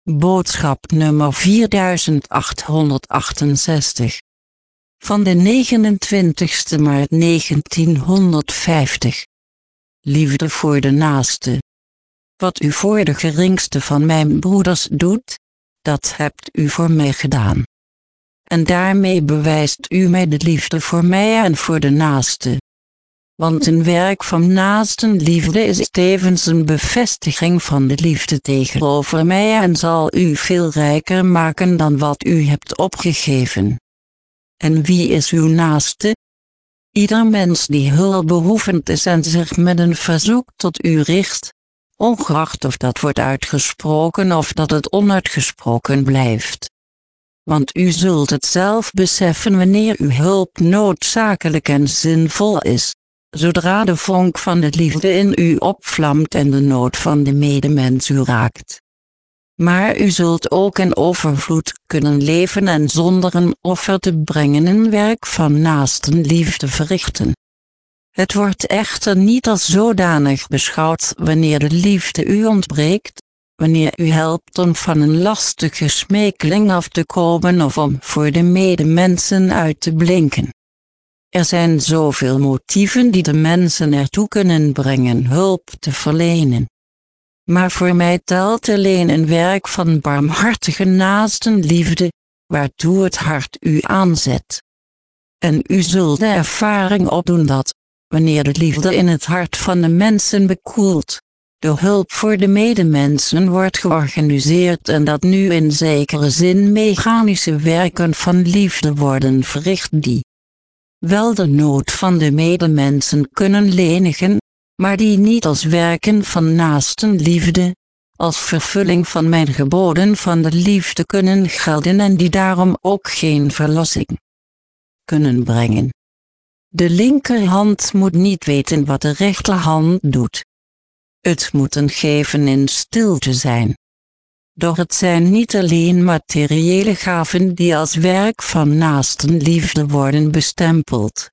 Boodschap nummer 4868. Van de 29 maart 1950. Liefde voor de naaste. Wat u voor de geringste van mijn broeders doet, dat hebt u voor mij gedaan. En daarmee bewijst u mij de liefde voor mij en voor de naaste. Want een werk van naastenliefde is tevens een bevestiging van de liefde tegenover mij en zal u veel rijker maken dan wat u hebt opgegeven. En wie is uw naaste? Ieder mens die hulpbehoevend is en zich met een verzoek tot u richt, ongeacht of dat wordt uitgesproken of dat het onuitgesproken blijft. Want u zult het zelf beseffen wanneer uw hulp noodzakelijk en zinvol is, zodra de vonk van de liefde in u opvlamt en de nood van de medemens u raakt. Maar u zult ook in overvloed kunnen leven en zonder een offer te brengen een werk van naastenliefde verrichten. Het wordt echter niet als zodanig beschouwd wanneer de liefde u ontbreekt, wanneer u helpt om van een lastige smeekeling af te komen of om voor de medemensen uit te blinken. Er zijn zoveel motieven die de mensen ertoe kunnen brengen hulp te verlenen. Maar voor mij telt alleen een werk van barmhartige naastenliefde, waartoe het hart u aanzet. En u zult de ervaring opdoen dat, wanneer de liefde in het hart van de mensen bekoelt, de hulp voor de medemensen wordt georganiseerd en dat nu in zekere zin mechanische werken van liefde worden verricht die wel de nood van de medemensen kunnen lenigen, maar die niet als werken van naastenliefde, als vervulling van mijn geboden van de liefde kunnen gelden en die daarom ook geen verlossing kunnen brengen. De linkerhand moet niet weten wat de rechterhand doet. Het moet een geven in stilte zijn. Doch het zijn niet alleen materiële gaven die als werk van naastenliefde worden bestempeld.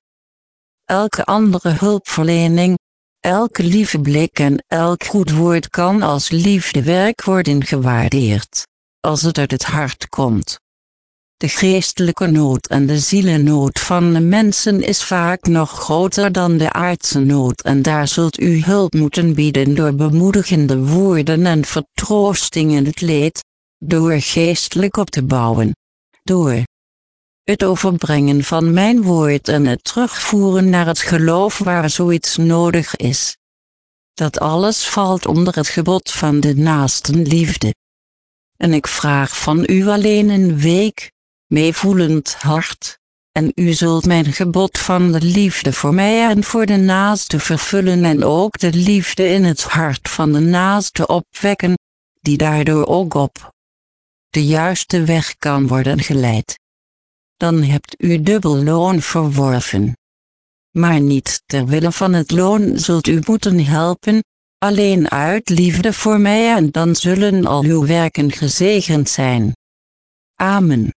Elke andere hulpverlening, elke lieve blik en elk goed woord kan als liefdewerk worden gewaardeerd, als het uit het hart komt. De geestelijke nood en de zielennood van de mensen is vaak nog groter dan de aardse nood en daar zult u hulp moeten bieden door bemoedigende woorden en vertroosting in het leed, door geestelijk op te bouwen, door het overbrengen van mijn woord en het terugvoeren naar het geloof waar zoiets nodig is. Dat alles valt onder het gebod van de naastenliefde. En ik vraag van u alleen een week, meevoelend hart, en u zult mijn gebod van de liefde voor mij en voor de naaste vervullen en ook de liefde in het hart van de naaste opwekken, die daardoor ook op de juiste weg kan worden geleid. Dan hebt u dubbel loon verworven. Maar niet ter wille van het loon zult u moeten helpen, alleen uit liefde voor mij en dan zullen al uw werken gezegend zijn. Amen.